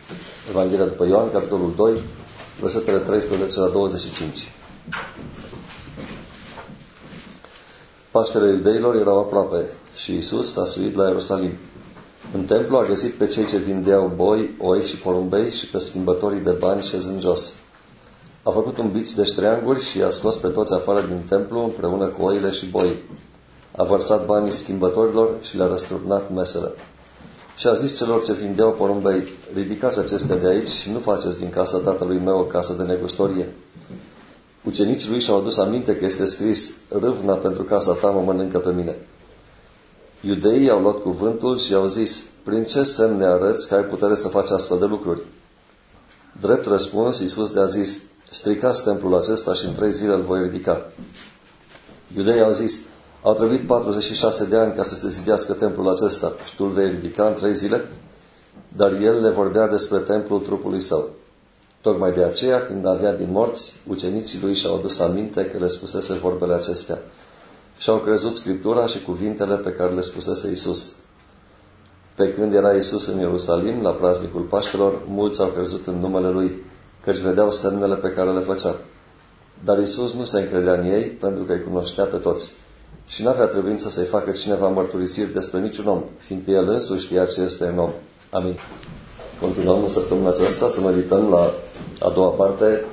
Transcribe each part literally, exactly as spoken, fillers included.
Evanghelia după Ioan, capitolul doi, versetele treisprezece la douăzeci și cinci. Paștele iudeilor erau aproape și Iisus a suit la Ierusalim. În templu a găsit pe cei ce vindeau boi, oi și porumbei și pe schimbătorii de bani șezând jos. A făcut un biț de ștreanguri și i-a scos pe toți afară din templu împreună cu oile și boii. A vărsat banii schimbătorilor și le-a răsturnat mesele. Și a zis celor ce vindeau porumbei: ridicați acestea de aici și nu faceți din casa tatălui meu o casă de negustorie. Ucenicii lui și-au adus aminte că este scris: râvna pentru casa ta mă mănâncă pe mine. Iudeii au luat cuvântul și i-au zis: prin ce semn ne arăți că ai putere să faci astfel de lucruri? Drept răspuns, Iisus le-a zis: stricați templul acesta și în trei zile îl voi ridica. Iudeii au zis: au trebuit patruzeci și șase de ani ca să se zidească templul acesta și tu îl vei ridica în trei zile? Dar el le vorbea despre templul trupului său. Tocmai de aceea, când avea din morți, ucenicii lui și-au adus aminte că le spusese vorbele acestea. Și-au crezut Scriptura și cuvintele pe care le spusese Iisus. Pe când era Iisus în Ierusalim, la praznicul Paștelor, mulți au crezut în numele Lui, căci vedeau semnele pe care le făcea. Dar Iisus nu se încredea în ei, pentru că îi cunoștea pe toți. Și n-avea trebuință să-i facă cineva mărturisiri despre niciun om, fiindcă El însuși știa ce este în om. Amin. Continuăm în săptămâna aceasta să medităm la a doua parte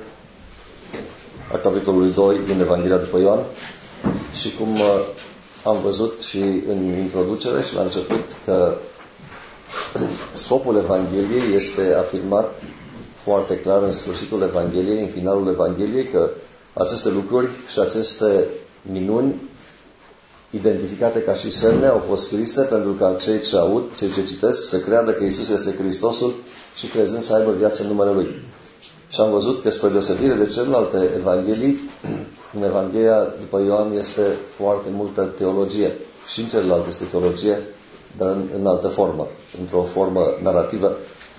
a capitolului doi din Evanghelia după Ioan. Și cum am văzut și în introducere și la început, că scopul Evangheliei este afirmat foarte clar în sfârșitul Evangheliei, în finalul Evangheliei, că aceste lucruri și aceste minuni identificate ca și semne au fost scrise pentru ca cei ce aud, cei ce citesc, să creadă că Iisus este Hristosul și crezând să aibă viață în numele Lui. Și am văzut că, spre deosebire de celelalte evanghelii, în Evanghelia după Ioan este foarte multă teologie. Și în celelalte este teologie, dar în, în altă formă, într-o formă narrativă.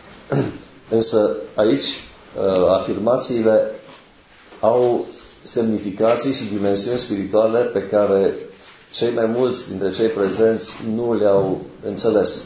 Însă aici afirmațiile au semnificații și dimensiuni spirituale pe care cei mai mulți dintre cei prezenți nu le-au înțeles.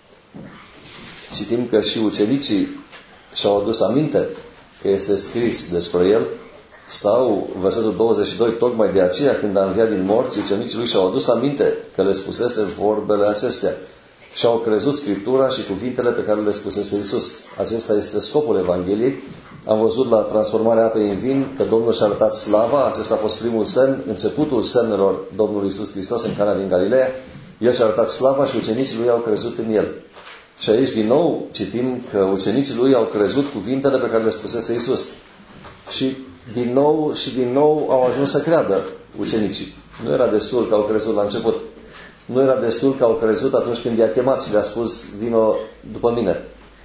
Citim că și ucenicii și-au adus aminte că este scris despre el, sau versetul douăzeci și doi, tocmai de aceea când a înviat din morți, ucenicii lui și-au adus aminte că le spusese vorbele acestea și au crezut Scriptura și cuvintele pe care le spusese Iisus. Acesta este scopul Evangheliei. Am văzut la transformarea apei în vin că Domnul și-a arătat slava. Acesta a fost primul semn, începutul semnelor Domnului Iisus Hristos în Cana din Galileea. El și-a arătat slava și ucenicii lui au crezut în el. Și aici din nou citim că ucenicii lui au crezut cuvintele pe care le spusese Iisus. Și din nou și din nou au ajuns să creadă ucenicii. Nu era destul că au crezut la început. Nu era destul că au crezut atunci când i-a chemat și le-a spus: vino după mine.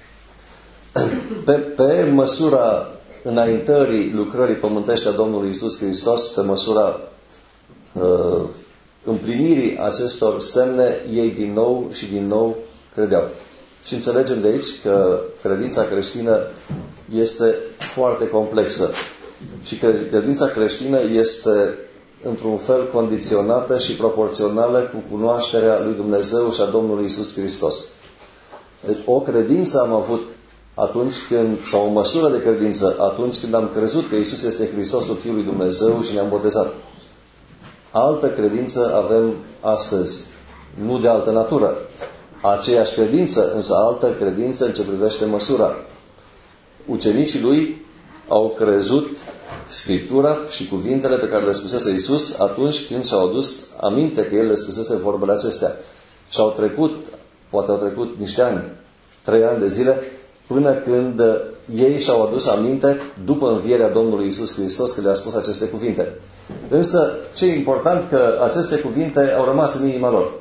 Pe, pe măsura înaintării lucrării pământești a Domnului Iisus Hristos, pe măsura uh, împlinirii acestor semne, ei din nou și din nou credeau. Și înțelegem de aici că credința creștină este foarte complexă. Și credința creștină este într-un fel condiționată și proporțională cu cunoașterea lui Dumnezeu și a Domnului Iisus Hristos. Deci o credință am avut atunci când, sau o măsură de credință atunci când am crezut că Iisus este Hristosul Fiul lui Dumnezeu și ne-am botezat. Altă credință avem astăzi, nu de altă natură. Aceeași credință, însă altă credință în ce privește măsura. Ucenicii lui au crezut Scriptura și cuvintele pe care le spusese Iisus atunci când și-au adus aminte că El le spusese vorbele acestea. Și au trecut, poate au trecut niște ani, trei ani de zile, până când ei și-au adus aminte, după învierea Domnului Iisus Hristos, că le-a spus aceste cuvinte. Însă, ce e important, că aceste cuvinte au rămas în inima lor.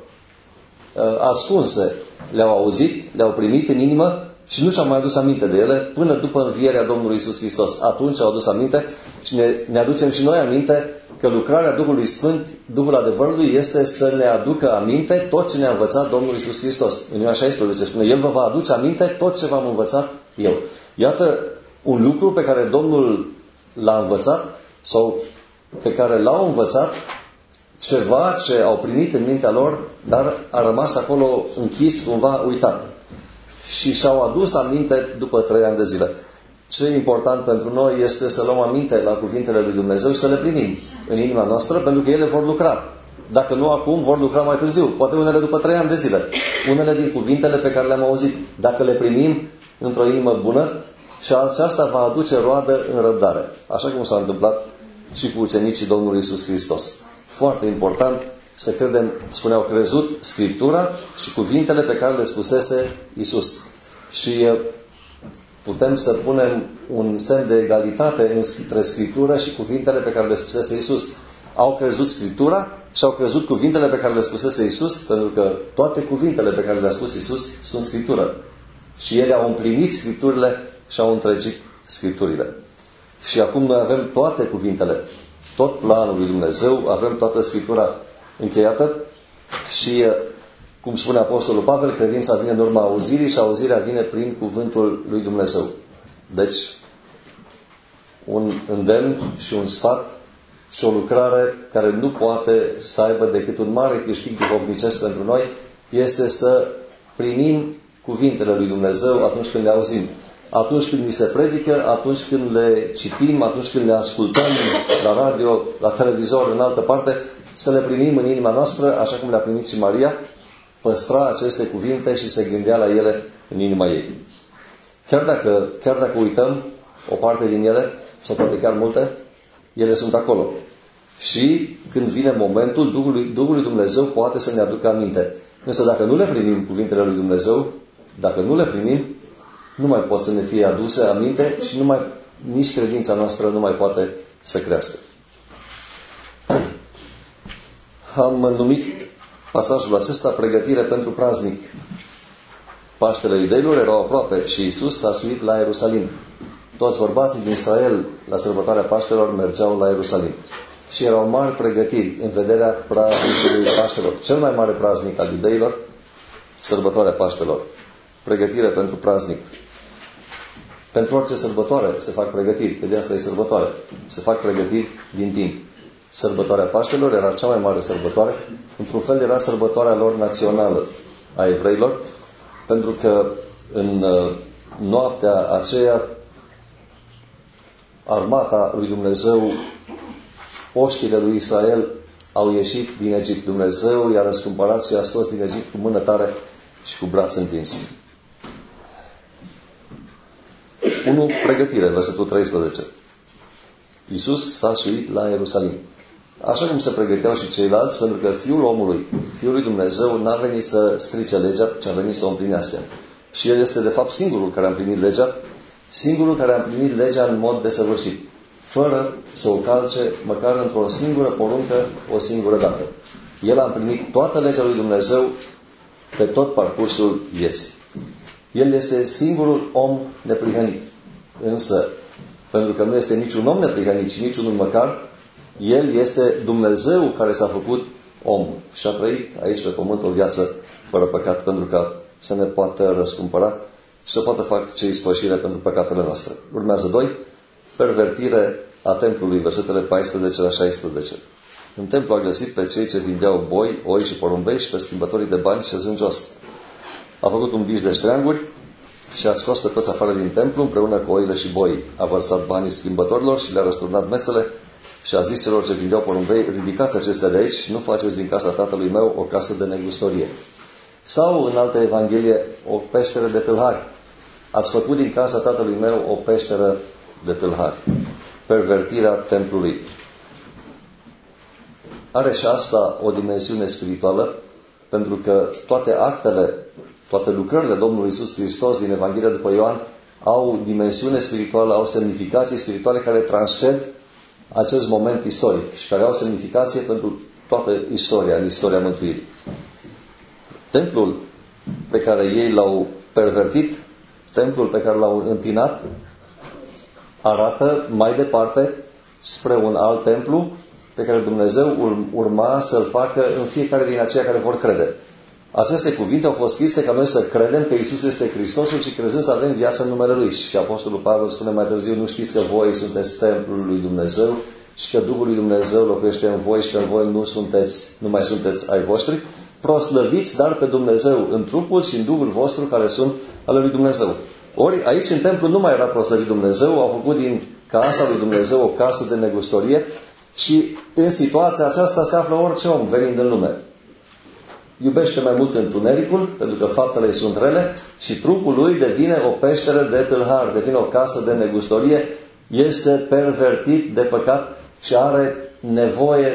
Ascunse, le-au auzit, le-au primit în inimă și nu și-au mai adus aminte de ele până după învierea Domnului Iisus Hristos. Atunci au adus aminte și ne, ne aducem și noi aminte că lucrarea Duhului Sfânt, Duhul adevărului, este să ne aducă aminte tot ce ne-a învățat Domnul Iisus Hristos. În Ioan șaisprezece spune: El vă va aduce aminte tot ce v-am învățat eu. Iată un lucru pe care Domnul l-a învățat sau pe care l-au învățat, ceva ce au primit în mintea lor, dar a rămas acolo închis, cumva uitat. și și-au adus aminte după trei ani de zile. Ce e important pentru noi este să luăm aminte la cuvintele lui Dumnezeu și să le primim în inima noastră, pentru că ele vor lucra. Dacă nu acum, vor lucra mai târziu. Poate unele după trei ani de zile. Unele din cuvintele pe care le-am auzit, dacă le primim într-o inimă bună, și aceasta va aduce roadă în răbdare. Așa cum s-a întâmplat și cu ucenicii Domnului Iisus Hristos. Foarte important să credem, spuneau, crezut Scriptura și cuvintele pe care le spusese Iisus. Și putem să punem un semn de egalitate între Scriptură și cuvintele pe care le spusese Iisus. Au crezut Scriptura și au crezut cuvintele pe care le spusese Iisus, pentru că toate cuvintele pe care le-a spus Iisus sunt Scriptură. Și ele au împlinit Scripturile și au întregit Scripturile. Și acum noi avem toate cuvintele, tot planul lui Dumnezeu, avem toată Scriptura încheiată și, cum spune Apostolul Pavel, credința vine în urma auzirii și auzirea vine prin cuvântul lui Dumnezeu. Deci, un îndemn și un sfat și o lucrare care nu poate să aibă decât un mare câștig duhovnicesc pentru noi este să primim cuvintele lui Dumnezeu atunci când le auzim. Atunci când ni se predică, atunci când le citim, atunci când le ascultăm la radio, la televizor, în altă parte, să le primim în inima noastră, așa cum le-a primit și Maria, păstra aceste cuvinte și se gândea la ele în inima ei. Chiar dacă, chiar dacă uităm o parte din ele, sau poate chiar multe, ele sunt acolo. Și când vine momentul, Duhul lui, Duhul lui Dumnezeu poate să ne aducă aminte. Însă dacă nu le primim cuvintele lui Dumnezeu, dacă nu le primim, nu mai pot să ne fie aduse aminte și nu mai, nici credința noastră nu mai poate să crească. Am numit pasajul acesta pregătire pentru praznic. Paștele iudeilor erau aproape și Iisus s-a suit la Ierusalim. Toți bărbații din Israel la sărbătoarea Paștelor mergeau la Ierusalim. Și erau mari pregătiri în vederea praznicului Paștelor. Cel mai mare praznic al iudeilor, sărbătoarea Paștelor. Pregătire pentru praznic. Pentru orice sărbătoare se fac pregătiri, că de asta e sărbătoare. Se fac pregătiri din timp. Sărbătoarea Paștelor era cea mai mare sărbătoare. Într-un fel era sărbătoarea lor națională a evreilor, pentru că în noaptea aceea armata lui Dumnezeu, oștile lui Israel au ieșit din Egipt. Dumnezeu i-a răscumpărat și i-a scos din Egipt cu mână tare și cu braț întins. unu. Pregătire, versetul treisprezece. Iisus s-a suit la Ierusalim. Așa cum se pregăteau și ceilalți, pentru că Fiul omului, Fiul lui Dumnezeu, n-a venit să strice legea, ci a venit să o împlinească. Și El este, de fapt, singurul care a împlinit legea, singurul care a împlinit legea în mod desăvârșit, fără să o calce măcar într-o singură poruncă, o singură dată. El a împlinit toată legea lui Dumnezeu pe tot parcursul vieții. El este singurul om neprihănit. Însă, pentru că nu este niciun om neprihănit, ci niciunul măcar, El este Dumnezeu care s-a făcut om și a trăit aici pe pământ o viață fără păcat, pentru că să ne poată răscumpăra și să poată face ispășire pentru păcatele noastre. Urmează doi. Pervertire a templului, versetele paisprezece la șaisprezece. În templu a găsit pe cei ce vindeau boi, oi și porumbei și pe schimbătorii de bani șezând jos. A făcut un biș de ștreanguri și a scos pe toți afară din templu împreună cu oile și boi. A vărsat banii schimbătorilor și le-a răsturnat mesele și a zis celor ce vindeau porumbei: ridicați acestea de aici și nu faceți din casa tatălui meu o casă de negustorie. Sau, în altă evanghelie, o peșteră de tâlhari. Ați făcut din casa tatălui meu o peșteră de tâlhari. Pervertirea templului. Are și asta o dimensiune spirituală, pentru că toate actele, toate lucrările Domnului Iisus Hristos din Evanghelia după Ioan au dimensiune spirituală, au semnificații spirituale care transcend acest moment istoric și care au semnificație pentru toată istoria, în istoria mântuirii. Templul pe care ei l-au pervertit, templul pe care l-au întinat, arată mai departe spre un alt templu pe care Dumnezeu urma să-l facă în fiecare din aceia care vor crede. Aceste cuvinte au fost scrise ca noi să credem că Iisus este Hristosul și crezând să avem viață în numele Lui. Și Apostolul Pavel spune mai târziu: nu știți că voi sunteți templul lui Dumnezeu și că Duhul lui Dumnezeu locuiește în voi și că în voi nu sunteți, nu mai sunteți ai voștri? proslăviți dar pe Dumnezeu în trupul și în Duhul vostru care sunt ale lui Dumnezeu. Ori aici în templu nu mai era proslăvit Dumnezeu, au făcut din casa lui Dumnezeu o casă de negustorie și în situația aceasta se află orice om venind în lume. Iubește mai mult întunericul, pentru că faptele îi sunt rele, și trupul lui devine o peșteră de tâlhar, devine o casă de negustorie, este pervertit de păcat și are nevoie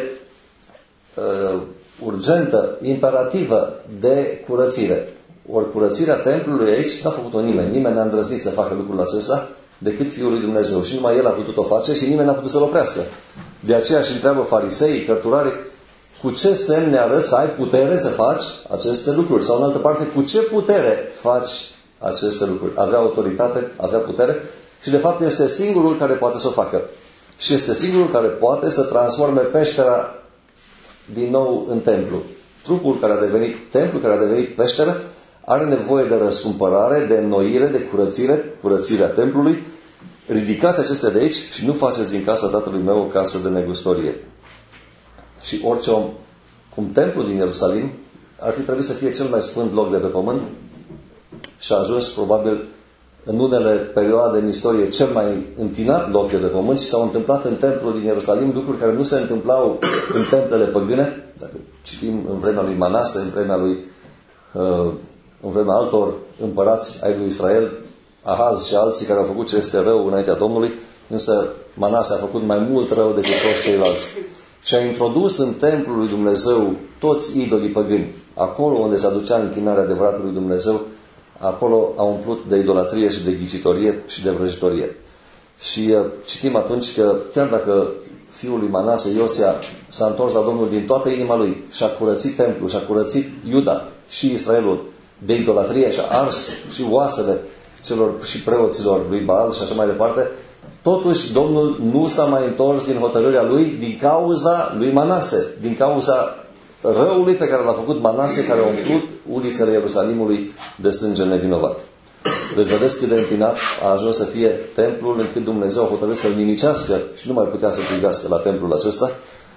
uh, urgentă, imperativă de curățire. Ori curățirea templului aici n-a făcut-o nimeni. Nimeni n-a îndrăznit să facă lucrul acesta decât Fiul lui Dumnezeu. Și numai El a putut-o face și nimeni n-a putut să-L oprească. De aceea și întreabă fariseii, cărturarii, cu ce semn ne arăți că ai putere să faci aceste lucruri? Sau în altă parte, cu ce putere faci aceste lucruri? Avea autoritate, avea putere și de fapt este singurul care poate să o facă. Și este singurul care poate să transforme peștera din nou în templu. Trupul care a devenit templu, care a devenit peșteră, are nevoie de răscumpărare, de înnoire, de curățire, curățirea templului. Ridicați acestea de aici și nu faceți din casa Tatălui meu o casă de negustorie. Și orice om, cum templul din Ierusalim ar fi trebuit să fie cel mai sfânt loc de pe pământ și a ajuns probabil în unele perioade în istorie cel mai întinat loc de pe pământ și s-au întâmplat în templul din Ierusalim lucruri care nu se întâmplau în templele păgâne. Dacă citim în vremea lui Manase, în vremea lui uh, în vremea altor împărați ai lui Israel, Ahaz și alții care au făcut ce este rău înaintea Domnului, însă Manase a făcut mai mult rău decât toți ceilalți. Și a introdus în templul lui Dumnezeu toți idolii păgâni. Acolo unde se aducea închinarea adevăratului Dumnezeu, acolo a umplut de idolatrie și de ghicitorie și de vrăjitorie. Și uh, citim atunci că chiar dacă fiul lui Manase, Iosia, s-a întors la Domnul din toată inima lui și a curățit templul și a curățit Iuda și Israelul de idolatrie și a ars și oasele celor și preoților lui Baal și așa mai departe, totuși Domnul nu s-a mai întors din hotărârea lui din cauza lui Manase, din cauza răului pe care l-a făcut Manase, care a umplut ulițele Ierusalimului de sânge nevinovat. Deci vedeți cât de întinat a ajuns să fie templul, încât Dumnezeu a hotărât să-l nimicească și nu mai putea să privească la templul acesta.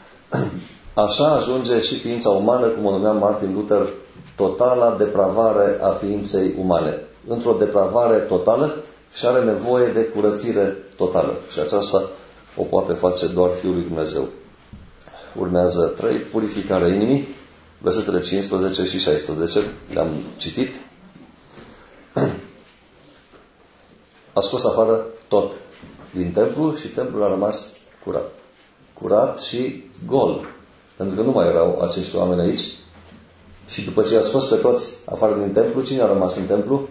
Așa ajunge și ființa umană, cum o numea Martin Luther, totala depravare a ființei umane. Într-o depravare totală și are nevoie de curățire totală. Și aceasta o poate face doar Fiul lui Dumnezeu. Urmează trei, purificarea inimii, versetele cincisprezece și șaisprezece, le-am citit. A scos afară tot din templu și templul a rămas curat. Curat și gol. Pentru că nu mai erau acești oameni aici. Și după ce a scos pe toți afară din templu, cine a rămas în templu?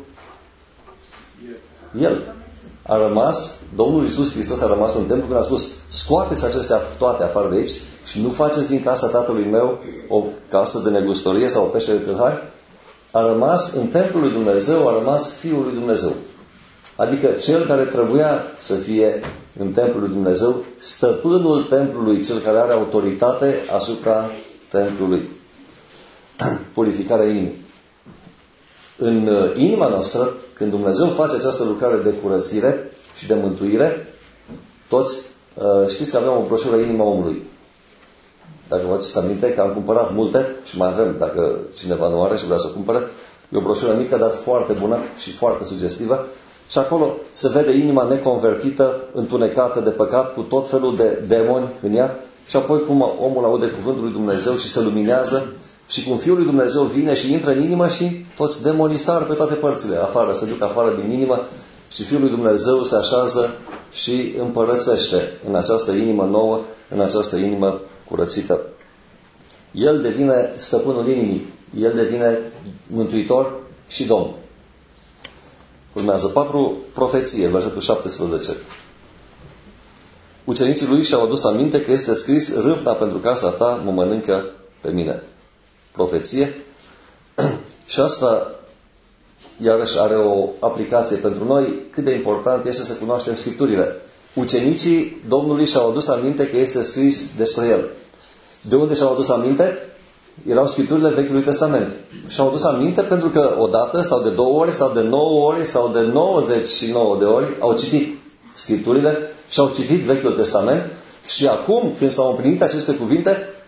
El. A rămas, Domnul Iisus Hristos a rămas în templu când a spus: scoateți acestea toate afară de aici și nu faceți din casa Tatălui meu o casă de negustorie sau o peșteră de tâlhari. A rămas în templul lui Dumnezeu, a rămas Fiul lui Dumnezeu. Adică cel care trebuia să fie în templul lui Dumnezeu, stăpânul templului, cel care are autoritate asupra templului. Purificarea inimii. În inima noastră, când Dumnezeu face această lucrare de curățire și de mântuire, toți știți că avem o broșură Inima omului. Dacă vă aduceți aminte că am cumpărat multe și mai avem, dacă cineva nu are și vrea să o cumpere, e o broșură mică, dar foarte bună și foarte sugestivă. Și acolo se vede inima neconvertită, întunecată de păcat, cu tot felul de demoni în ea, și apoi cum omul aude cuvântul lui Dumnezeu și se luminează, și cum Fiul lui Dumnezeu vine și intră în inimă și toți demonii sar pe toate părțile afară, se duc afară din inimă și Fiul lui Dumnezeu se așează și împărățește în această inimă nouă, în această inimă curățită. El devine stăpânul inimii, El devine mântuitor și Domn. Urmează patru, profeție, versetul șaptesprezece. Ucenicii lui și-au adus aminte că este scris: râvna pentru casa ta mă mănâncă pe mine. Profeție. Și asta iarăși are o aplicație pentru noi. Cât de important este să cunoaștem Scripturile. Ucenicii Domnului și-au adus aminte că este scris despre El. De unde și-au adus aminte? Erau Scripturile Vechiului Testament. Și-au adus aminte pentru că odată sau de două ori sau de nouă ori sau de nouăzeci și nouă de ori au citit Scripturile și au citit Vechiul Testament și acum, când s-au împlinit aceste cuvinte,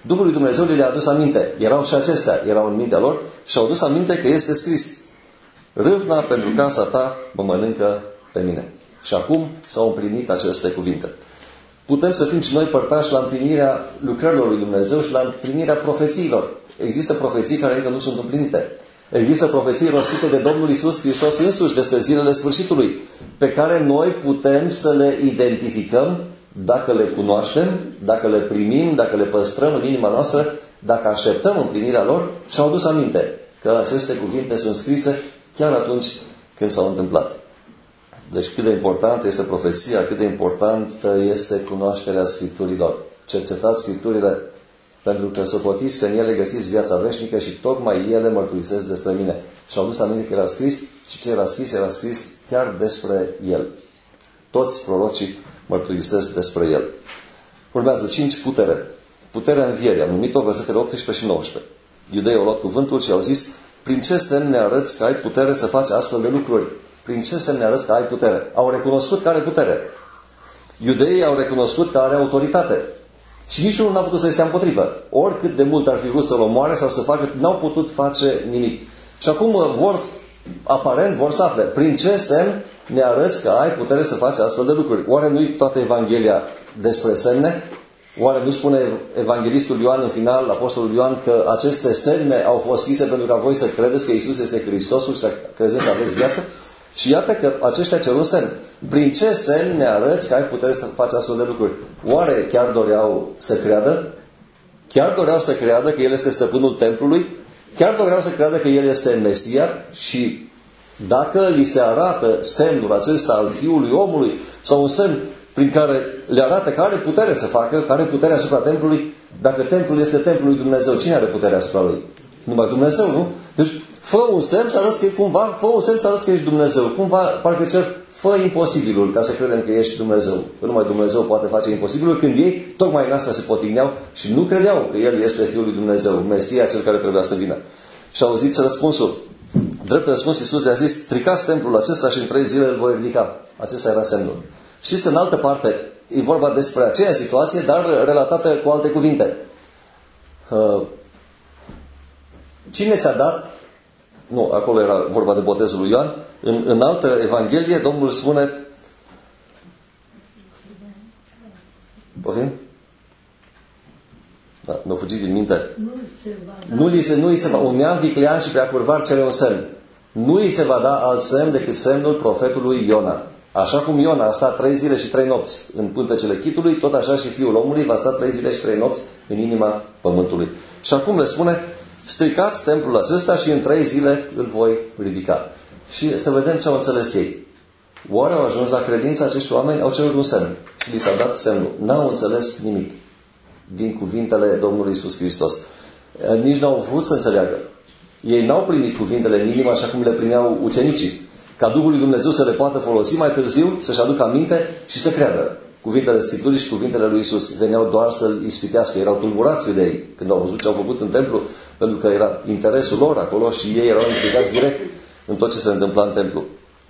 Duhul lui Dumnezeu le-a adus aminte. Erau și acestea, erau în mintea lor și au adus aminte că este scris: râvna pentru casa ta mă mănâncă pe mine. Și acum s-au împlinit aceste cuvinte. Putem să fim și noi părtași la împlinirea lucrărilor lui Dumnezeu și la împlinirea profețiilor. Există profeții care încă nu sunt împlinite. Există profeții rostite de Domnul Iisus Hristos însuși despre zilele sfârșitului, pe care noi putem să le identificăm dacă le cunoaștem, dacă le primim, dacă le păstrăm în inima noastră, dacă așteptăm împlinirea lor. Și au adus aminte că aceste cuvinte sunt scrise chiar atunci când s-au întâmplat. Deci cât de importantă este profeția, cât de importantă este cunoașterea Scripturilor. Cercetați Scripturile, pentru că socotiți că în ele găsiți viața veșnică și tocmai ele mărturisesc despre mine. Și au dus aminte că era scris și ce era scris, era scris chiar despre el. Toți prorocii mărturisesc despre el. Urmează cinci, putere. Puterea învierii. Am numit-o versetele optsprezece și nouăsprezece. Iudeii au luat cuvântul și au zis: prin ce semn ne arăți că ai putere să faci astfel de lucruri? Prin ce semn ne arăți că ai putere? Au recunoscut că are putere. Iudeii au recunoscut că are autoritate. Și niciunul n-a putut să stea împotrivă. Oricât de mult ar fi vrut să-l omoare sau să facă, n-au putut face nimic. Și acum vor, aparent, vor să afle: prin ce semn ne arăți că ai putere să faci astfel de lucruri? Oare nu-i toată Evanghelia despre semne? Oare nu spune evanghelistul Ioan în final, apostolul Ioan, că aceste semne au fost scrise pentru ca voi să credeți că Iisus este Hristosul și să credeți să aveți viață? Și iată că aceștia cer un semn. Prin ce semn ne arăți că ai putere să faci astfel de lucruri? Oare chiar doreau să creadă? Chiar doreau să creadă că El este stăpânul templului? Chiar doreau să creadă că El este Mesia? Și dacă li se arată semnul acesta al Fiului Omului, sau un semn prin care le arată că are putere să facă, că are putere asupra templului, dacă templul este templul lui Dumnezeu, cine are putere asupra lui? Numai Dumnezeu, nu? Deci, fă un semn să arăți că cumva, fă un semn să arăți că ești Dumnezeu. Cumva, parcă cer, fă imposibilul ca să credem că ești Dumnezeu. Că numai Dumnezeu poate face imposibilul, când ei tocmai în asta se potigneau și nu credeau că El este Fiul lui Dumnezeu, Mesia, cel care trebuia să vină. Și auziți răspunsul. Drept răspuns, Iisus le-a zis: stricați templul acesta și în trei zile îl voi ridica. Acesta era semnul. Știți că în altă parte e vorba despre aceeași situație, dar relatată cu alte cuvinte. Cine ți-a dat? Nu, acolo era vorba de botezul lui Ioan. În, în altă Evanghelie, Domnul spune: poftim? Da, nu fugi din minte. Nu li se, nu li se va, un neam viclean și prea curvar cere un semn. Nu îi se va da alt semn decât semnul profetului Iona. Așa cum Iona a stat trei zile și trei nopți în pântecele chitului, tot așa și Fiul omului va sta trei zile și trei nopți în inima pământului. Și acum le spune: stricați templul acesta și în trei zile îl voi ridica. Și să vedem ce au înțeles ei. Oare au ajuns la credință acești oameni? Au cerut un semn și li s-a dat semnul. N-au înțeles nimic din cuvintele Domnului Iisus Hristos. Nici n-au vrut să înțeleagă. Ei n-au primit cuvintele în inimă așa cum le primeau ucenicii. Ca Duhul lui Dumnezeu să le poată folosi mai târziu, să-și aducă aminte și să creadă. Cuvintele Scripturii și cuvintele lui Iisus veneau doar să-L ispitească. Erau tulburați de ei când au văzut ce au făcut în templu, pentru că era interesul lor acolo și ei erau implicați direct în tot ce se întâmpla în templu.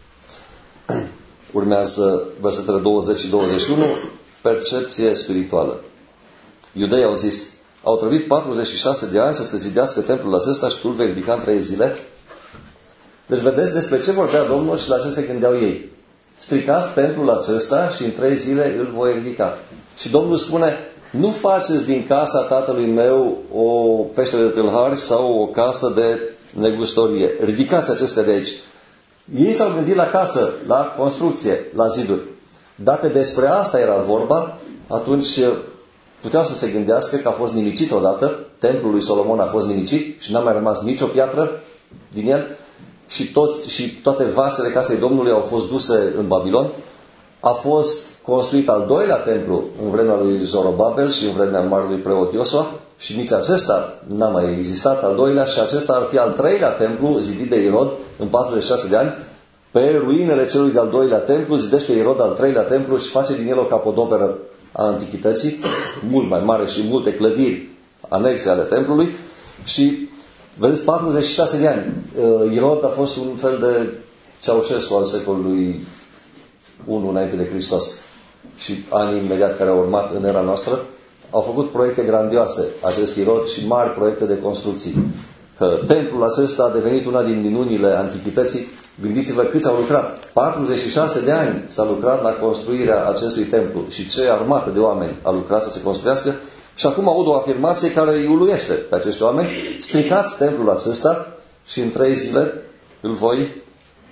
Urmează versetele douăzeci și douăzeci și unu, percepție spirituală. Iudeii au zis: au trebuit patruzeci și șase de ani să se zidească templul acesta și tu îl vei ridica în trei zile? Deci vedeți despre ce vorbea Domnul și la ce se gândeau ei. Stricați templul acesta și în trei zile îl voi ridica. Și Domnul spune: nu faceți din casa tatălui meu o peștere de tâlhari sau o casă de negustorie. Ridicați acestea de aici. Ei s-au gândit la casă, la construcție, la ziduri. Dacă despre asta era vorba, atunci puteau să se gândească că a fost nimicit odată. Templul lui Solomon a fost nimicit și n-a mai rămas nicio piatră din el. Și, toți, și toate vasele casei Domnului au fost duse în Babilon. A fost construit al doilea templu în vremea lui Zorobabel și în vremea marelui preot Iosua și nici acesta n-a mai existat, al doilea, și acesta ar fi al treilea templu zidit de Irod în patruzeci și șase de ani. Pe ruinele celui de-al doilea templu zidește Irod al treilea templu și face din el o capodoperă a antichității, mult mai mare și multe clădiri anexe ale templului. Și vedeți, patruzeci și șase de ani. Irod a fost un fel de Ceaușescu al secolului unu înainte de Hristos. Și anii imediat care au urmat în era noastră au făcut proiecte grandioase, acest Irod, și mari proiecte de construcții. Că templul acesta a devenit una din minunile antichității. Gândiți-vă câți au lucrat. patruzeci și șase de ani s-a lucrat la construirea acestui templu și ce armată de oameni a lucrat să se construiască. Și acum aud o afirmație care îi uluiește pe acești oameni. Stricați templul acesta și în trei zile îl voi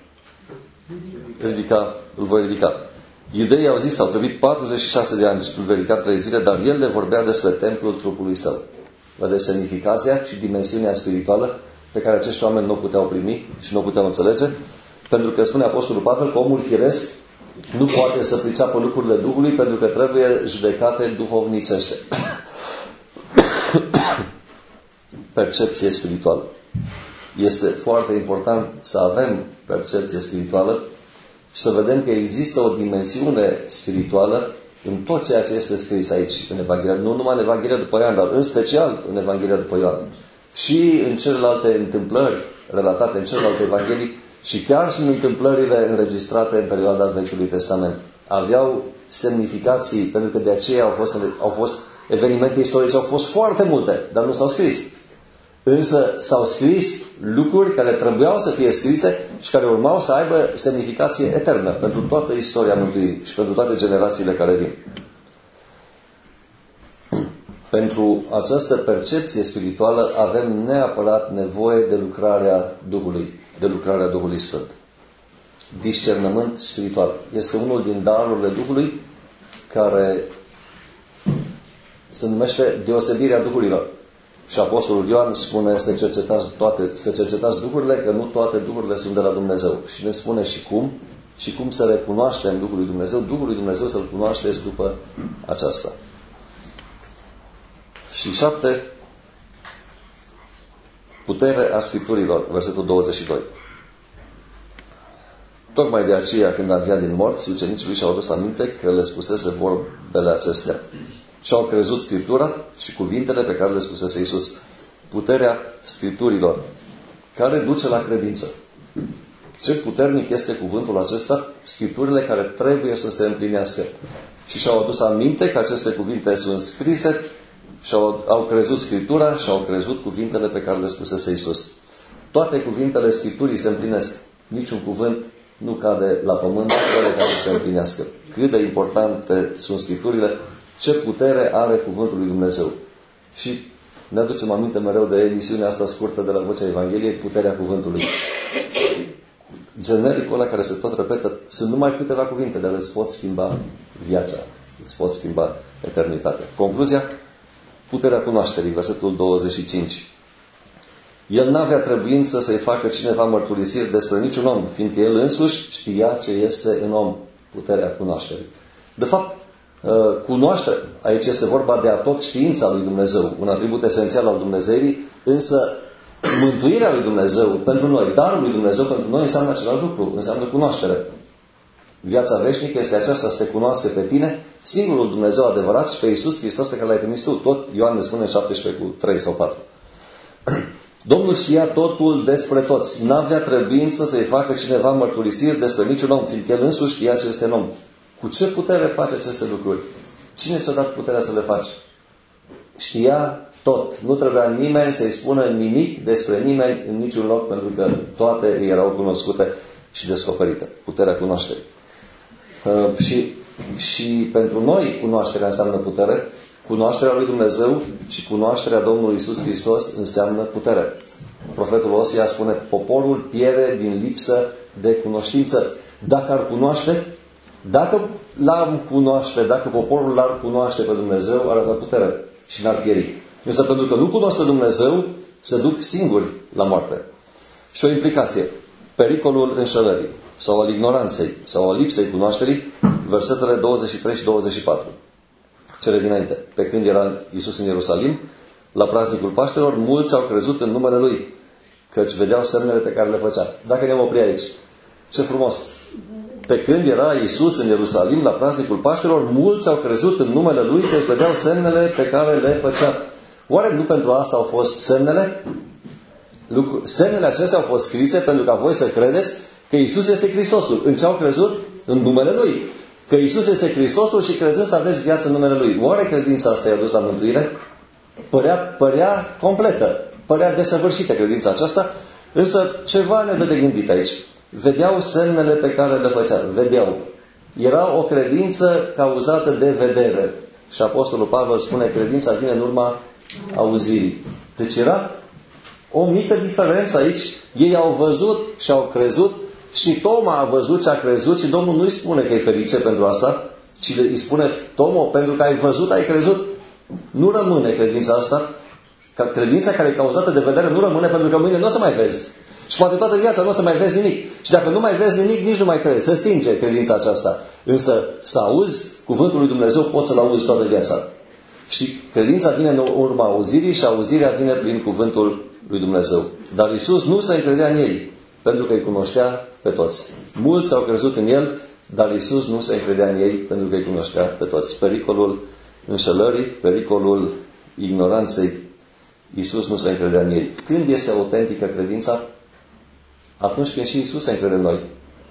ridica. Îl voi ridica. Iudeii au zis, au trebuit patruzeci și șase de ani și îl voi ridica trei zile, dar el le vorbea despre templul trupului său. Vedeți semnificația și dimensiunea spirituală pe care acești oameni nu o puteau primi și nu o puteau înțelege, pentru că spune Apostolul Pavel că omul firesc nu poate să priceapă lucrurile Duhului pentru că trebuie judecate duhovnicește. Percepție spirituală. Este foarte important să avem percepție spirituală și să vedem că există o dimensiune spirituală în tot ceea ce este scris aici, în Evanghelia. Nu numai în Evanghelia după Ioan, dar în special în Evanghelia după Ioan. Și în celelalte întâmplări relatate în celelalte Evanghelii și chiar și în întâmplările înregistrate în perioada Vechiului Testament. Aveau semnificații, pentru că de aceea au fost, au fost evenimente istorice, au fost foarte multe, dar nu s-au scris. Însă s-au scris lucruri care trebuiau să fie scrise și care urmau să aibă semnificație eternă pentru toată istoria Mântuirii și pentru toate generațiile care vin. Pentru această percepție spirituală avem neapărat nevoie de lucrarea Duhului, de lucrarea Duhului Sfânt. Discernământ spiritual. Este unul din darurile Duhului care se numește deosebirea Duhurilor. Și Apostolul Ioan spune să cercetați, toate, să cercetați Duhurile, că nu toate Duhurile sunt de la Dumnezeu. Și ne spune și cum, și cum să recunoaștem Duhul lui Dumnezeu. Duhul lui Dumnezeu să-L cunoașteți după aceasta. Și șapte, putere a Scripturilor, versetul douăzeci și doi. Tocmai de aceea, când a înviat din morți, ucenicii lui și-au adus aminte că le spusese vorbele acestea. Și au crezut Scriptura și cuvintele pe care le spusese Iisus. Puterea Scripturilor, care duce la credință. Ce puternic este cuvântul acesta, Scripturile care trebuie să se împlinească. Și și-au adus aminte că aceste cuvinte sunt scrise și au, au crezut Scriptura și au crezut cuvintele pe care le spusese Iisus. Toate cuvintele Scripturii se împlinesc. Niciun cuvânt nu cade la pământ fără ca să se împlinească. Cât de importante sunt Scripturile, ce putere are cuvântul lui Dumnezeu. Și ne aducem aminte mereu de emisiunea asta scurtă de la Vocea Evangheliei, puterea cuvântului. Genericul ăla care se tot repetă, sunt numai câteva cuvinte, dar îți pot schimba viața, îți pot schimba eternitatea. Concluzia, puterea cunoașterii, versetul douăzeci și cinci. El n-avea trebuință să-i facă cineva mărturisiri despre niciun om, fiindcă el însuși știa ce este în om, puterea cunoașterii. De fapt, cunoaște, aici este vorba de atot știința lui Dumnezeu, un atribut esențial al Dumnezeirii, însă mântuirea lui Dumnezeu pentru noi, darul lui Dumnezeu pentru noi înseamnă același lucru, înseamnă cunoaștere. Viața veșnică este aceasta, să te cunoască pe tine, singurul Dumnezeu adevărat, și pe Iisus Hristos pe care l-ai trimis tu. Tot Ioan ne spune în șaptesprezece cu trei sau patru. Domnul știa totul despre toți. N-avea trebuință să-i facă cineva mărturisiri despre niciun om, fiindcă el însuși știa ce este în om. Cu ce putere face aceste lucruri? Cine ți-a dat puterea să le faci? Știa tot. Nu trebuia nimeni să-i spună nimic despre nimeni în niciun loc, pentru că toate erau cunoscute și descoperite. Puterea cunoașterii. Uh, și, și pentru noi cunoașterea înseamnă putere. Cunoașterea lui Dumnezeu și cunoașterea Domnului Iisus Hristos înseamnă putere. Profetul Osia spune, poporul pierde din lipsă de cunoștință. Dacă ar cunoaște, dacă l-am cunoaște, dacă poporul l-ar cunoaște pe Dumnezeu, ar avea putere și n-ar pieri. Însă pentru că nu cunosc pe Dumnezeu, se duc singuri la moarte. Și o implicație. Pericolul înșelării sau al ignoranței sau al lipsei cunoașterii, versetele douăzeci și trei și douăzeci și patru. Cele dinainte. Pe când era Iisus în Ierusalim, la praznicul Paștelor, mulți au crezut în numele Lui, căci vedeau semnele pe care le făcea. Dacă ne-am oprit aici, ce frumos! Pe când era Iisus în Ierusalim, la praznicul Paștelor, mulți au crezut în numele Lui, căci vedeau semnele pe care le făcea. Oare nu pentru asta au fost semnele? Lucru... Semnele acestea au fost scrise pentru ca voi să credeți că Iisus este Hristosul. În ce au crezut? În numele Lui. că Iisus este Hristosul și crezând să aveți viață în numele Lui. Oare credința asta i-a dus la mântuire? Părea, părea completă, părea desăvârșită credința aceasta, însă ceva ne dă de gândit aici. Vedeau semnele pe care le făcea, vedeau. Era o credință cauzată de vedere. Și Apostolul Pavel spune că credința vine în urma auzirii. Deci era o mică diferență aici. Ei au văzut și au crezut și Toma a văzut și a crezut și Domnul nu îi spune că e ferice pentru asta, ci îi spune: Tomo, pentru că ai văzut, ai crezut. Nu rămâne credința asta. Credința care e cauzată de vedere nu rămâne, pentru că mâine nu o să mai vezi. Și poate toată viața nu o să mai vezi nimic. Și dacă nu mai vezi nimic, nici nu mai crezi. Se stinge credința aceasta. Însă să auzi cuvântul lui Dumnezeu, poți să-l auzi toată viața. Și credința vine în urma auzirii și auzirea vine prin cuvântul lui Dumnezeu. Dar Iisus nu se încredea în ei, pentru că îi cunoștea pe toți. Mulți au crezut în El, dar Iisus nu se încredea în ei, pentru că îi cunoștea pe toți. Pericolul înșelării, pericolul ignoranței. Iisus nu se încredea în ei. Când este autentică credința? Atunci când și Iisus se încrede în noi.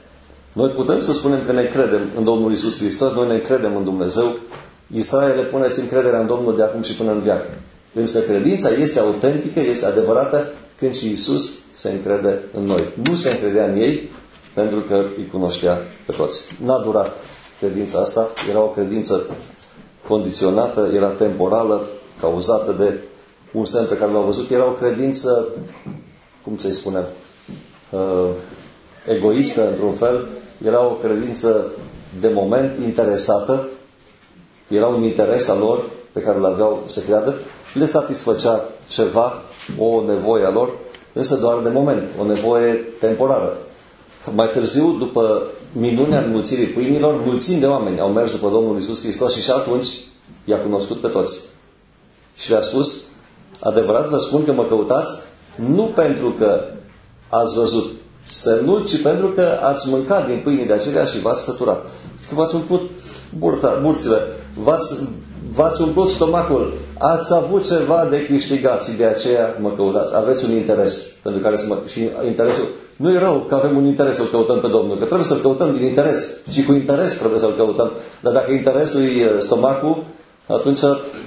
Noi putem să spunem că ne credem în Domnul Iisus Hristos, noi ne credem în Dumnezeu. Israele, puneți încrederea în Domnul de acum și până în veac. Însă credința este autentică, este adevărată când și Iisus se încrede în noi. Nu se încredea în ei pentru că îi cunoștea pe toți. N-a durat credința asta, era o credință condiționată, era temporală, cauzată de un semn pe care l-au văzut. Era o credință, cum să-i spunem, uh, egoistă într-un fel. Era o credință de moment interesată. Era un interes al lor pe care îl aveau să creadă. Le satisfăcea ceva, o nevoie a lor, însă doar de moment, o nevoie temporară. Mai târziu, după minunea înmulțirii pâinilor, mulțimi de oameni au mers după Domnul Iisus Hristos și și atunci i-a cunoscut pe toți. Și le-a spus: adevărat vă spun că mă căutați nu pentru că ați văzut semnul, ci pentru că ați mâncat din pâinile acelea și v-ați săturat. Că v-ați umplut burta, burțile, v-ați, v-ați umplut stomacul, ați avut ceva de câștigat și de aceea mă căutați. Aveți un interes pentru care să mă... Și interesul... Nu e rău că avem un interes să-L căutăm pe Domnul, că trebuie să-L căutăm din interes. Și cu interes trebuie să-L căutăm. Dar dacă interesul e stomacul, atunci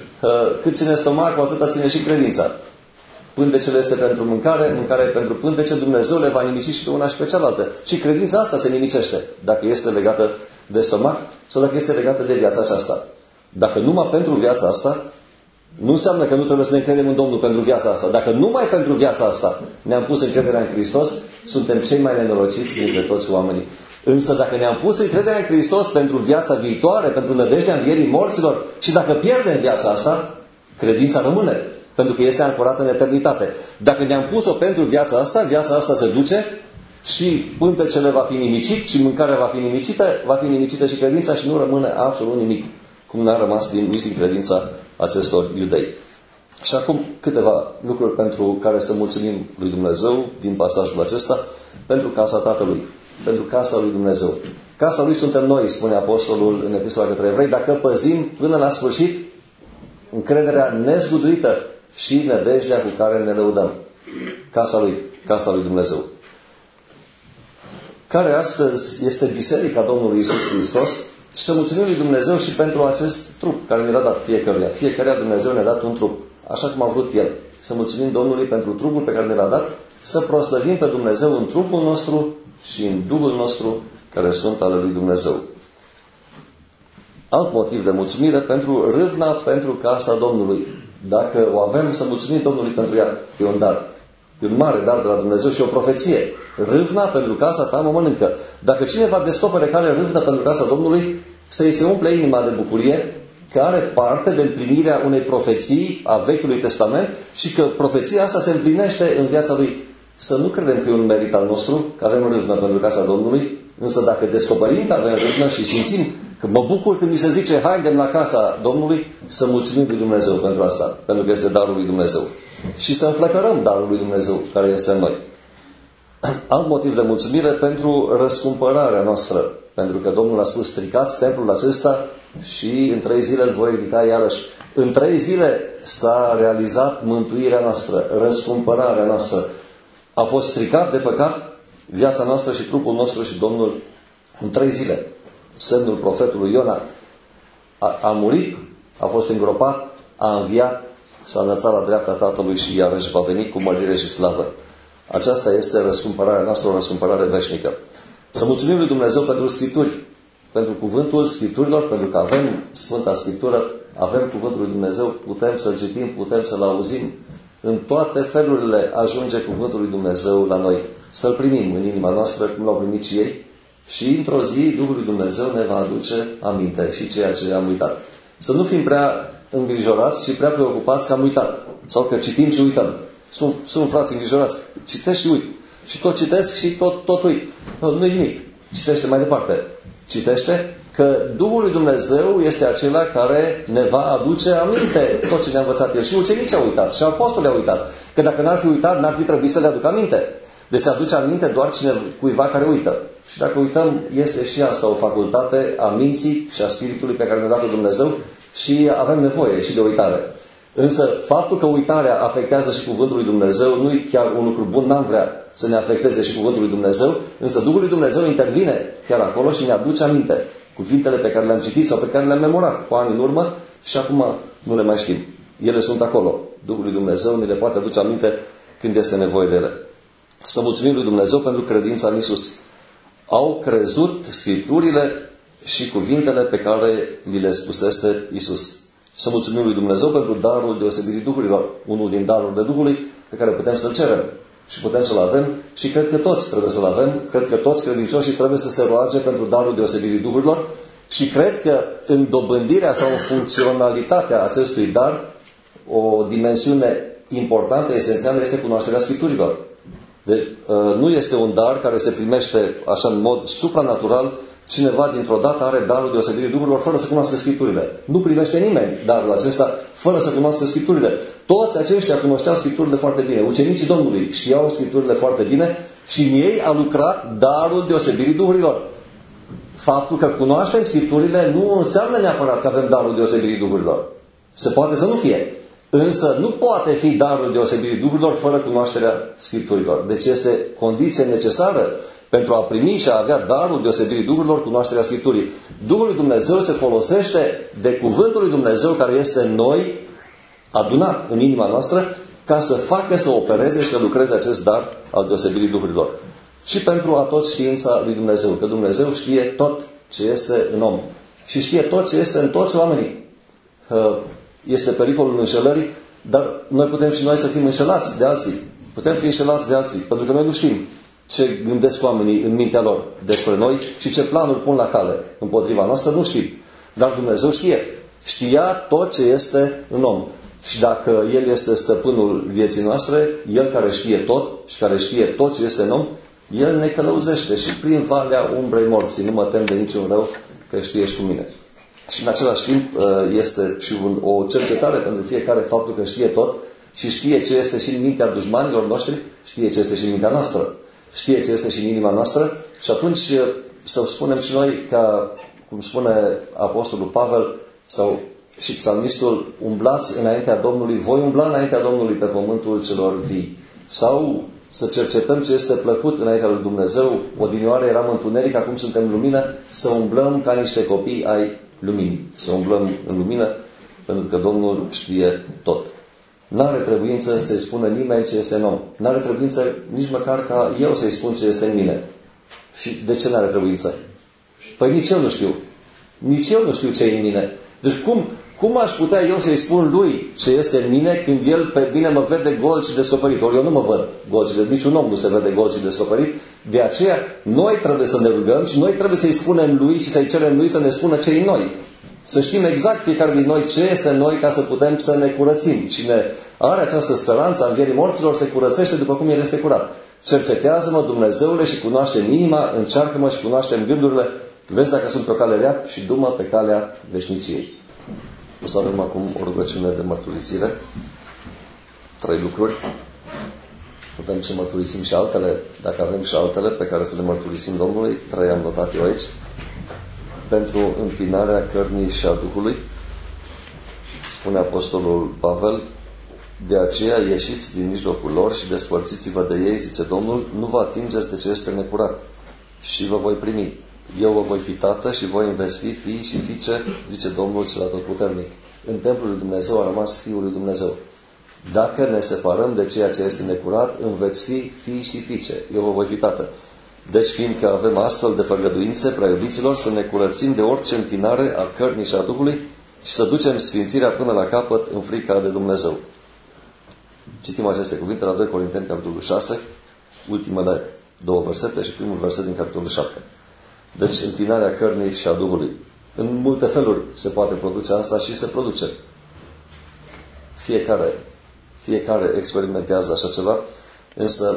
cât ține stomacul, atâta ține și credința. Pântecele este pentru mâncare, mâncarea e pentru pântece, Dumnezeu le va nimici și pe una și pe cealaltă. Și credința asta se nimicește, dacă este legată de stomac sau dacă este legată de viața aceasta. Dacă numai pentru viața asta, nu înseamnă că nu trebuie să ne încredem în Domnul pentru viața asta. Dacă numai pentru viața asta ne-am pus încrederea în Hristos, suntem cei mai nenorociți dintre toți oamenii. Însă dacă ne-am pus încrederea în Hristos pentru viața viitoare, pentru nădejdea învierii morților, și dacă pierdem viața asta, credința rămâne. Pentru că este ancorată în eternitate. Dacă ne-am pus-o pentru viața asta, viața asta se duce și pântecele va fi nimicit și mâncarea va fi nimicită, va fi nimicită și credința și nu rămâne absolut nimic, cum n-a rămas din, nici din credința acestor iudei. Și acum câteva lucruri pentru care să mulțumim lui Dumnezeu din pasajul acesta, pentru casa Tatălui, pentru casa lui Dumnezeu. Casa lui suntem noi, spune Apostolul în Epistola către Evrei, dacă păzim până la sfârșit încrederea nezguduită și nădejdea cu care ne lăudăm. Casa lui, casa lui Dumnezeu. Care astăzi este Biserica Domnului Iisus Hristos, și să mulțumim lui Dumnezeu și pentru acest trup care ne l-a dat fiecăruia. Fiecăruia Dumnezeu ne-a dat un trup, așa cum a vrut El. Să mulțumim Domnului pentru trupul pe care ne l-a dat, să proslăvim pe Dumnezeu în trupul nostru și în Duhul nostru, care sunt ale lui Dumnezeu. Alt motiv de mulțumire pentru râvna pentru casa Domnului. Dacă o avem, să mulțumim Domnului pentru ea. E un dar. E un mare dar de la Dumnezeu și o profeție. Râvna pentru casa ta mă mănâncă. Dacă cineva descopere care râvnă pentru casa Domnului, să-i se umple inima de bucurie că are parte de împlinirea unei profeții a Vechiului Testament și că profeția asta se împlinește în viața lui. Să nu credem că e un merit al nostru, că avem râvnă pentru casa Domnului, însă dacă descoperim că avem râvnă și simțim că mă bucur când mi se zice haidem la casa Domnului, să mulțumim lui Dumnezeu pentru asta, pentru că este darul lui Dumnezeu. Și să înflăcărăm darul lui Dumnezeu care este în noi. Alt motiv de mulțumire pentru răscumpărarea noastră. Pentru că Domnul a spus: stricați templul acesta și în trei zile îl voi ridica iarăși. În trei zile s-a realizat mântuirea noastră, răscumpărarea noastră. A fost stricat de păcat viața noastră și trupul nostru și Domnul în trei zile. semnul profetului Iona, a, a murit, a fost îngropat, a înviat, s-a înălțat la dreapta Tatălui și iarăși va veni cu mărire și slavă. Aceasta este răscumpărarea noastră, o răscumpărare veșnică. Să mulțumim lui Dumnezeu pentru Scripturi, pentru cuvântul Scripturilor, pentru că avem Sfânta Scriptură, avem cuvântul lui Dumnezeu, putem să-l citim, putem să-l auzim. În toate felurile ajunge cuvântul lui Dumnezeu la noi. Să-l primim în inima noastră, cum l-au primit și ei, și într-o zi Duhul lui Dumnezeu ne va aduce aminte și ceea ce am uitat. Să nu fim prea îngrijorați și prea preocupați că am uitat. Sau că citim și uităm. Sunt, sunt frați îngrijorați. Citesc și uit. Și tot citesc și tot, tot uit. Nu, nu-i nimic. Citește mai departe. Citește că Duhul lui Dumnezeu este acela care ne va aduce aminte tot ce ne-a învățat El. Și ucenicii au uitat. Și apostolii au uitat. Că dacă n-ar fi uitat, n-ar fi trebuit să le aducă aminte. Deci se aduce aminte doar cine, cuiva care uită. Și dacă uităm, este și asta o facultate a minții și a spiritului pe care ne-a dat-o Dumnezeu și avem nevoie și de uitare. Însă faptul că uitarea afectează și cuvântul lui Dumnezeu nu e chiar un lucru bun, n-am vrea să ne afecteze și cuvântul lui Dumnezeu, însă Duhul lui Dumnezeu intervine chiar acolo și ne aduce aminte cuvintele pe care le-am citit sau pe care le-am memorat cu ani în urmă și acum nu le mai știm. Ele sunt acolo. Duhul lui Dumnezeu ne le poate aduce aminte când este nevoie de ele. Să mulțumim lui Dumnezeu pentru credința în Iisus. Au crezut Scripturile și cuvintele pe care li le spusese Iisus. Să mulțumim lui Dumnezeu pentru darul deosebirii Duhurilor, unul din darurile Duhului pe care putem să-l cerem și putem să-l avem și cred că toți trebuie să-l avem, cred că toți credincioșii trebuie să se roage pentru darul deosebirii Duhurilor și cred că în dobândirea sau în funcționalitatea acestui dar, o dimensiune importantă, esențială, este cunoașterea Scripturilor. Deci, nu este un dar care se primește așa în mod supranatural. Cineva dintr-o dată are darul deosebirii Duhurilor fără să cunoască Scripturile. Nu primește nimeni darul acesta fără să cunoască Scripturile. Toți aceștia cunoșteau Scripturile foarte bine. Ucenicii Domnului știau Scripturile foarte bine și în ei a lucrat darul deosebirii Duhurilor. Faptul că cunoaștem Scripturile nu înseamnă neapărat că avem darul deosebirii Duhurilor. Se poate să nu fie. Însă nu poate fi darul deosebirii Duhurilor fără cunoașterea Scripturilor. Deci este condiție necesară pentru a primi și a avea darul deosebirii Duhurilor, cunoașterea Scripturii. Duhul lui Dumnezeu se folosește de cuvântul lui Dumnezeu care este în noi, adunat în inima noastră, ca să facă, să opereze și să lucreze acest dar al deosebirii Duhurilor. Și pentru a tot știința lui Dumnezeu, că Dumnezeu știe tot ce este în om. Și știe tot ce este în toți oamenii. Este pericolul înșelării, dar noi putem și noi să fim înșelați de alții. Putem fi înșelați de alții, pentru că noi nu știm ce gândesc oamenii în mintea lor despre noi și ce planuri pun la cale împotriva noastră, nu știm. Dar Dumnezeu știe. Știa tot ce este în om. Și dacă El este stăpânul vieții noastre, El care știe tot și care știe tot ce este în om, El ne călăuzește și prin valea umbrei morții. Nu mă tem de niciun rău, că știe și cu mine. Și în același timp este și un, o cercetare pentru fiecare faptul că știe tot și știe ce este și în mintea dușmanilor noștri, știe ce este și în mintea noastră. Știe ce este și în inima noastră și atunci să spunem și noi, ca cum spune Apostolul Pavel sau și psalmistul, umblați înaintea Domnului, voi umbla înaintea Domnului pe pământul celor vii. Sau să cercetăm ce este plăcut înaintea lui Dumnezeu. Odinioară eram întuneric, acum suntem lumină, să umblăm ca niște copii ai luminii. Să umblăm în lumină, pentru că Domnul știe tot. N-are trebuință să-i spună nimeni ce este în om. N-are trebuință nici măcar ca eu să-i spun ce este în mine. Și de ce n-are trebuință? Păi nici eu nu știu. Nici eu nu știu ce e în mine. Deci cum, cum aș putea eu să-i spun lui ce este în mine când el pe bine mă vede gol și descoperit? Ori eu nu mă văd gol și descoperit. Niciun om nu se vede gol și descoperit. De aceea noi trebuie să ne rugăm și noi trebuie să-i spunem lui și să-i cerem lui să ne spună ce e în noi. Să știm exact fiecare din noi ce este în noi ca să putem să ne curățim. Cine are această speranță a învierii morților se curățește după cum el este curat. Cercetează-mă, Dumnezeule, și cunoaște-mi inima, încearcă-mă și cunoaște-mi gândurile, vezi dacă sunt pe o cale rea și du-mă pe calea veșniciei. O să avem acum o rugăciune de mărturisire. Trei lucruri. Putem să mărturisim și altele, dacă avem și altele pe care să le mărturisim Domnului. Trei am notat eu aici. Pentru întinarea cărnii și a Duhului, spune Apostolul Pavel, de aceea ieșiți din mijlocul lor și despărțiți-vă de ei, zice Domnul, nu vă atingeți de ce este necurat și vă voi primi. eu vă voi fi tată și voi veți fi fii și fiice, zice Domnul cel Atotputernic. În templul lui Dumnezeu a rămas Fiul lui Dumnezeu. Dacă ne separăm de ceea ce este necurat, îmi veți fi fii și fiice. Eu vă voi fi tată. Deci, fiindcă avem astfel de făgăduințe, prea iubiților, să ne curățim de orice întinare a cărnii și a Duhului și să ducem sfințirea până la capăt în frica de Dumnezeu. Citim aceste cuvinte la doi Corinteni, capitolul șase, ultimele două versete și primul verset din capitolul șapte. Deci, întinarea cărnii și a Duhului. În multe feluri se poate produce asta și se produce. Fiecare, fiecare experimentează așa ceva, însă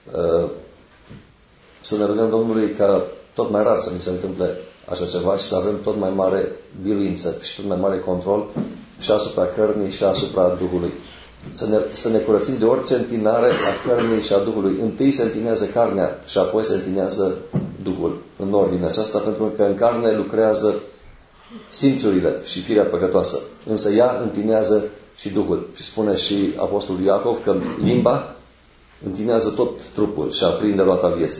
să ne rugăm Domnului ca tot mai rar să ni se întâmple așa ceva și să avem tot mai mare biruință și tot mai mare control și asupra cărnii și asupra Duhului. Să ne, să ne curățim de orice întinare a cărnii și a Duhului. Întâi se întinează carnea și apoi se întinează Duhul. În ordine aceasta, pentru că în carne lucrează simțurile și firea păcătoasă. Însă ea întinează și Duhul. Și spune și Apostolul Iacov că limba întinează tot trupul și aprinde roata vieții.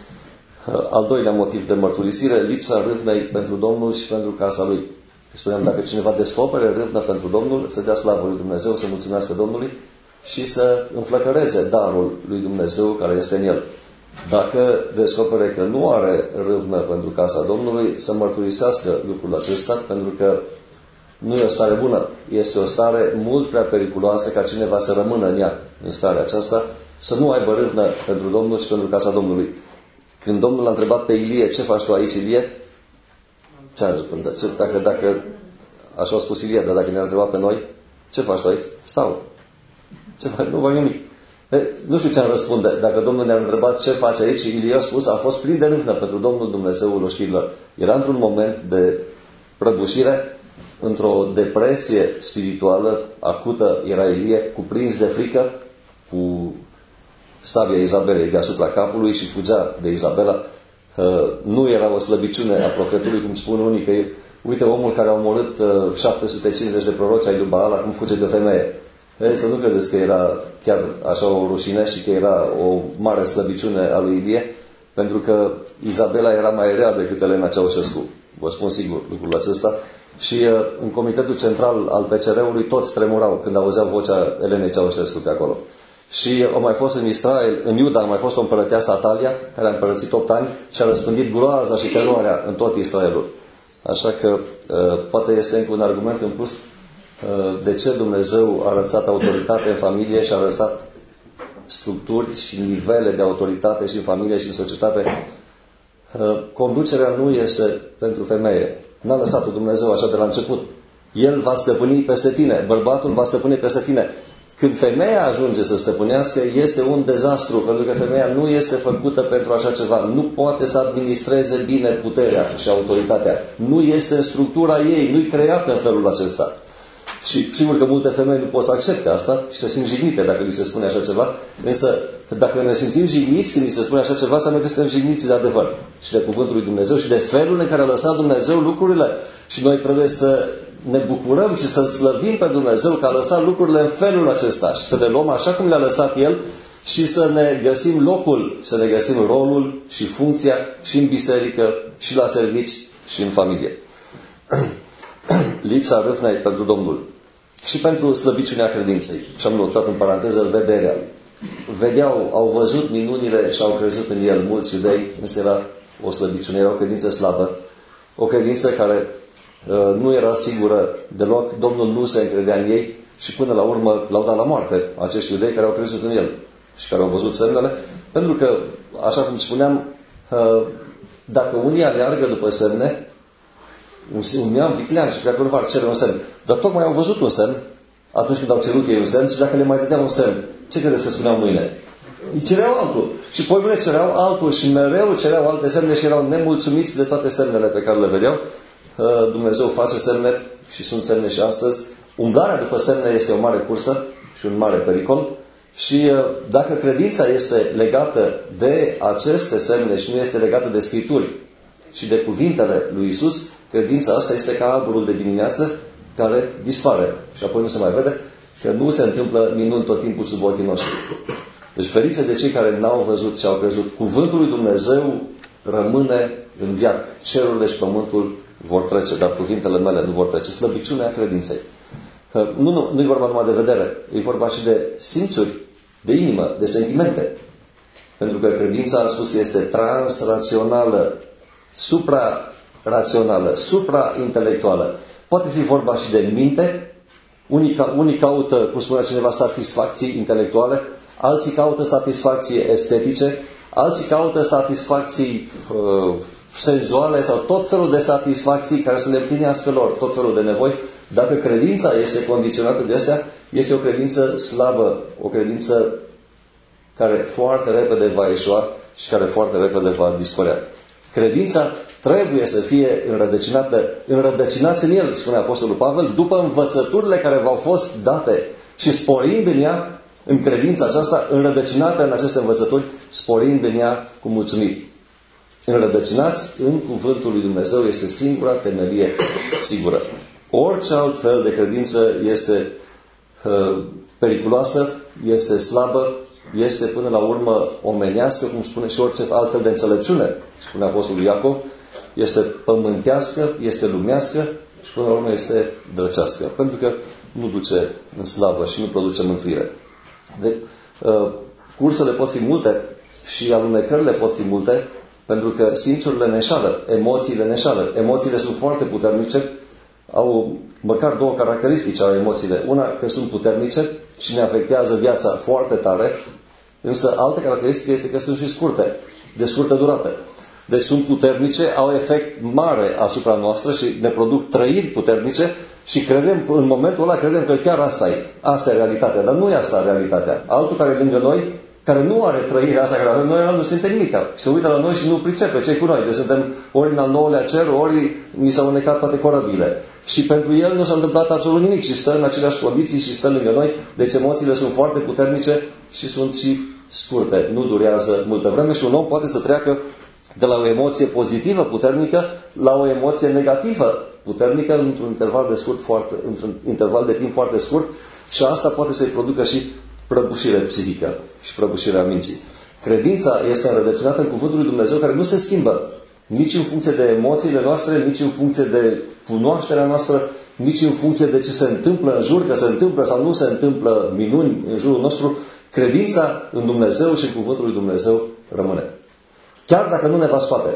Al doilea motiv de mărturisire, lipsa râvnei pentru Domnul și pentru casa Lui. Spuneam, dacă cineva descopere râvnă pentru Domnul, să dea slavă lui Dumnezeu, să mulțumească Domnului și să înflăcăreze darul lui Dumnezeu care este în el. Dacă descopere că nu are râvnă pentru casa Domnului, să mărturisească lucrul acesta, pentru că nu e o stare bună. Este o stare mult prea periculoasă ca cineva să rămână în ea, în starea aceasta, să nu aibă râvnă pentru Domnul și pentru casa Domnului. Când Domnul a întrebat pe Ilie, ce faci tu aici, Ilie? Ce a răspuns? Dacă, dacă, așa a spus Ilie, dar dacă ne-a întrebat pe noi, ce faci tu aici? Stau. Ce faci? Nu fac nimic. E, nu știu ce am răspunde. Dacă Domnul ne-a întrebat ce face aici, Ilie a spus, a fost plin de râvnă pentru Domnul Dumnezeul oștirilor. Era într-un moment de prăbușire, într-o depresie spirituală acută, era Ilie, cuprins de frică, cu sabia Izabelei deasupra capului și fugea de Izabela. Nu era o slăbiciune a profetului, cum spun unii, că uite omul care a omorât șapte sute cincizeci de proroci ai lui Baal, acum fuge de femeie. Ei, să nu credeți că era chiar așa o rușine și că era o mare slăbiciune a lui Ilie, pentru că Izabela era mai rea decât Elena Ceaușescu. Vă spun sigur lucrul acesta. Și în Comitetul Central al P C R-ului toți tremurau când auzeau vocea Elenei Ceaușescu pe acolo. Și a mai fost în Israel, în Iuda a mai fost o împărăteasă, Atalia, care a împărățit opt ani și a răspândit groaza și teroarea în tot Israelul. Așa că poate este încă un argument în plus de ce Dumnezeu a lăsat autoritate în familie și a lăsat structuri și nivele de autoritate și în familie și în societate. Conducerea nu este pentru femeie. N-a lăsat-o Dumnezeu așa de la început. El va stăpâni peste tine. Bărbatul va stăpâni peste tine. Când femeia ajunge să stăpânească, este un dezastru, pentru că femeia nu este făcută pentru așa ceva. Nu poate să administreze bine puterea și autoritatea. Nu este în structura ei, nu-i creată în felul acesta. Și sigur că multe femei nu pot să accepte asta și se simt jignite dacă li se spune așa ceva, însă dacă ne simțim jigniți când li se spune așa ceva, înseamnă că suntem jigniți de adevăr și de cuvântul lui Dumnezeu și de felul în care a lăsat Dumnezeu lucrurile. Și noi trebuie să ne bucurăm și să-L slăvim pe Dumnezeu că a lăsat lucrurile în felul acesta și să le luăm așa cum le-a lăsat El și să ne găsim locul, să ne găsim rolul și funcția și în biserică, și la servici, și în familie. Lipsa râvnei pentru Domnul și pentru slăbiciunea credinței. Și am notat în paranteză vederea. Vedeau, au văzut minunile și au crezut în El mulți iudei, însă era o slăbiciune, era o credință slabă, o credință care uh, nu era sigură deloc, Domnul nu se încredea în ei și până la urmă l-au dat la moarte acești iudei care au crezut în El și care au văzut semnele, pentru că, așa cum spuneam, uh, dacă unii aleargă după semne, un neam viclean și prea nu ar cere un semn. Dar tocmai au văzut un semn atunci când au cerut ei un semn și dacă le mai dădeau un semn, ce credeți că spuneau mâine? Îi cereau altul. Și poi mâine cereau altul și mereu cereau alte semne și erau nemulțumiți de toate semnele pe care le vedeau. Dumnezeu face semne și sunt semne și astăzi. Umblarea după semne este o mare cursă și un mare pericol. Și dacă credința este legată de aceste semne și nu este legată de Scripturi și de cuvintele lui Isus, credința asta este ca alburul de dimineață care dispare și apoi nu se mai vede, că nu se întâmplă minuni tot timpul sub ochii noștri. Deci ferice de cei care n-au văzut și au crezut. Cuvântul lui Dumnezeu rămâne în viață. Cerurile și pământul vor trece, dar cuvintele mele nu vor trece. Slăbiciunea credinței. Nu, nu, nu e vorba numai de vedere, e vorba și de simțuri, de inimă, de sentimente. Pentru că credința, am spus, este transrațională, supra-rațională, supra-intelectuală. Poate fi vorba și de minte. Unii, unii caută, cum spunea cineva, satisfacții intelectuale, alții caută satisfacții estetice, alții caută satisfacții uh, senzuale sau tot felul de satisfacții care să le împlinească lor, tot felul de nevoi. Dacă credința este condiționată de astea, este o credință slabă, o credință care foarte repede va ieșua și care foarte repede va dispărea. Credința trebuie să fie înrădăcinată, înrădăcinați în el, spune Apostolul Pavel, după învățăturile care v-au fost date și sporind în ea, în credința aceasta, înrădăcinată în aceste învățături, sporind în ea cu mulțumiri. Înrădăcinați în cuvântul lui Dumnezeu este singura temelie sigură. Orice alt fel de credință este uh, periculoasă, este slabă, este până la urmă omenească, cum spune și orice altfel de înțelepciune, spune Apostolul Iacov, este pământească, este lumească și până la urmă este drăcească. Pentru că nu duce în slavă și nu produce mântuire. De, uh, cursele pot fi multe și alunecările pot fi multe, pentru că simțurile ne înșală, emoțiile ne înșală. Emoțiile sunt foarte puternice, au măcar două caracteristici ale emoțiile. Una, că sunt puternice și ne afectează viața foarte tare, însă altă caracteristică este că sunt și scurte, de scurtă durată. Deci sunt puternice, au efect mare asupra noastră și ne produc trăiri puternice și credem, în momentul ăla credem că chiar asta e. Asta e realitatea, dar nu e asta realitatea. Altul care e lângă noi, care nu are trăirea asta care avem noi, nu suntem nimica. Se uită la noi și nu pricepe ce cu noi. Deci suntem ori în al nouălea cer, ori ni s-au înnecat toate corăbile. Și pentru el nu s-a întâmplat absolut nimic și stă în aceleași condiții și stă lângă noi. Deci emoțiile sunt foarte puternice și sunt și scurte. Nu durează multă vreme și un om poate să treacă de la o emoție pozitivă, puternică, la o emoție negativă, puternică, într-un interval de scurt, foarte, într-un interval de timp foarte scurt și asta poate să-i producă și prăbușire psihică și prăbușirea minții. Credința este înrădăcinată în cuvântul lui Dumnezeu care nu se schimbă nici în funcție de emoțiile noastre, nici în funcție de cunoașterea noastră, nici în funcție de ce se întâmplă în jur, că se întâmplă sau nu se întâmplă minuni în jurul nostru. Credința în Dumnezeu și în cuvântul lui Dumnezeu rămâne. Chiar dacă nu ne va scoate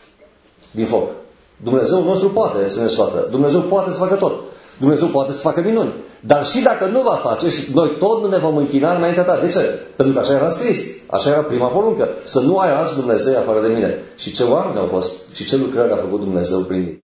din foc. Dumnezeu nostru poate să ne scoată. Dumnezeu poate să facă tot. Dumnezeu poate să facă minuni. Dar și dacă nu va face, și noi tot nu ne vom închina înaintea ta. De ce? Pentru că așa era scris. Așa era prima poruncă. Să nu ai alți Dumnezei afară de mine. Și ce oameni au fost și ce lucrări a făcut Dumnezeu prin ei.